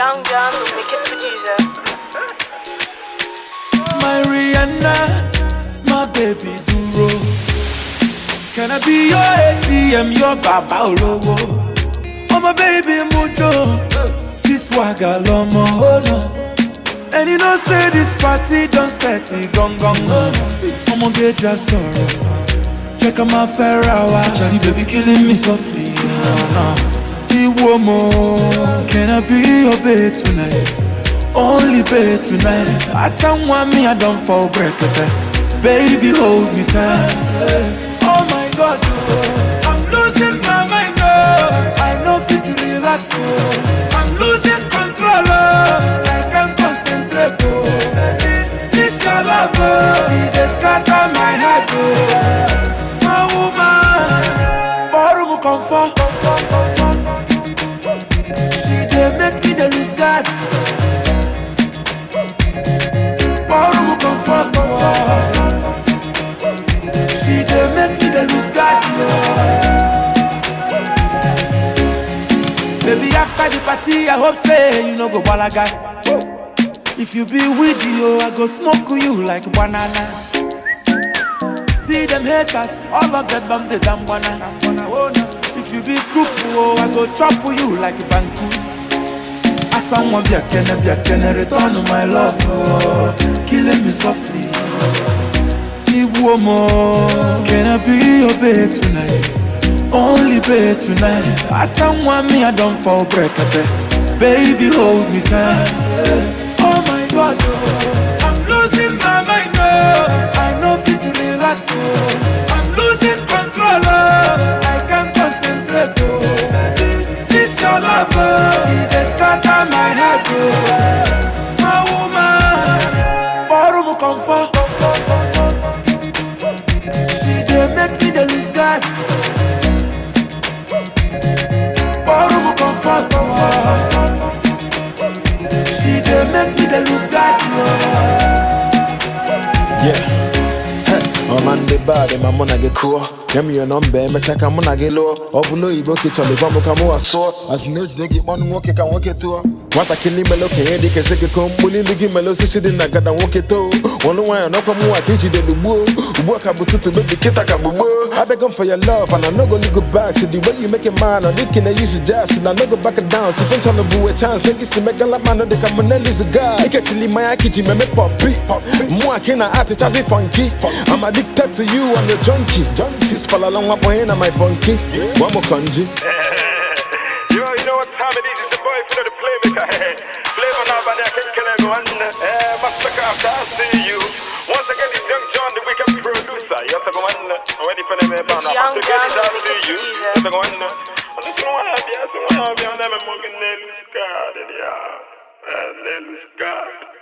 Young John, make it producer. My Rihanna, my baby Duro. Can I be your ATM, your Baba Olowo? Oh my baby Mujo, si swagger lomo, oh no. And you know say this party don't set it gong gong. I'ma get your sorrow. Check out my Ferrari, Charlie baby killing me softly. Can I be your babe tonight? Only babe tonight. I someone me I don't fall break it. Baby hold me tight. Oh my God, I'm losing my mind. I know fit to relax. I'm losing control. I can't concentrate. This your love, it just scatter my heart. My woman, borrow comfort. She dey make me dey lose God. Borrow comfort. She dey make me dey lose God. Baby, after the party, I hope say you no go balaga. If you be with you, I go smoke you like banana. See them haters, all of them bum the damn banana. If you be soup, oh, I go chop you like banku. I someone be a can return to my love, oh, killing me softly. Can I be your babe tonight? Only babe tonight. I someone me I don't fall break it. Baby hold me tight. Oh my God, oh, I'm losing my mind. Oh, I know fit to relax. Oh, I'm losing control. Oh, I can't concentrate. Oh, this your love. Oh, it just scatter my heart. Oh, my woman, borrow comfort. She dey make me dey lose God. Borrow comfort. She dey make me dey lose God. Yeah. Oh man, the bad, my mona get cool. Give me your number, me check I'm gonna get low. Or below you book it on the bamboo camo a sword. As you know, they get one walk, can walk it to. What I kill him, look here, they can say, come, bully, give me lossy sitting, I got to walk it to. One way, I know come more, I teach you the woo. Work up to baby Kitakabu. I beg for your love, and I'm not gonna go back. So the way you make a man, or they can use you just, and I'm not go back and down. So if I'm trying to boo a chance, they can see me like man, they come and lose a guy. I catch you in my kitchen, me poppy. More can I act it as a funky. I'm addicted to you, I'm your junkie. Sis fall along my point and my bunkie. One more kanji. You know what time it is? It's the boy for the playmaker. Flavor now, but I can't kill everyone. Massacre after I see you. Once again, it's Young John, the wicked producer. You have to go on. Ready for them. It's Young John, the wicked producer. You have to go on. I just want to be on them and I'm going to lose God.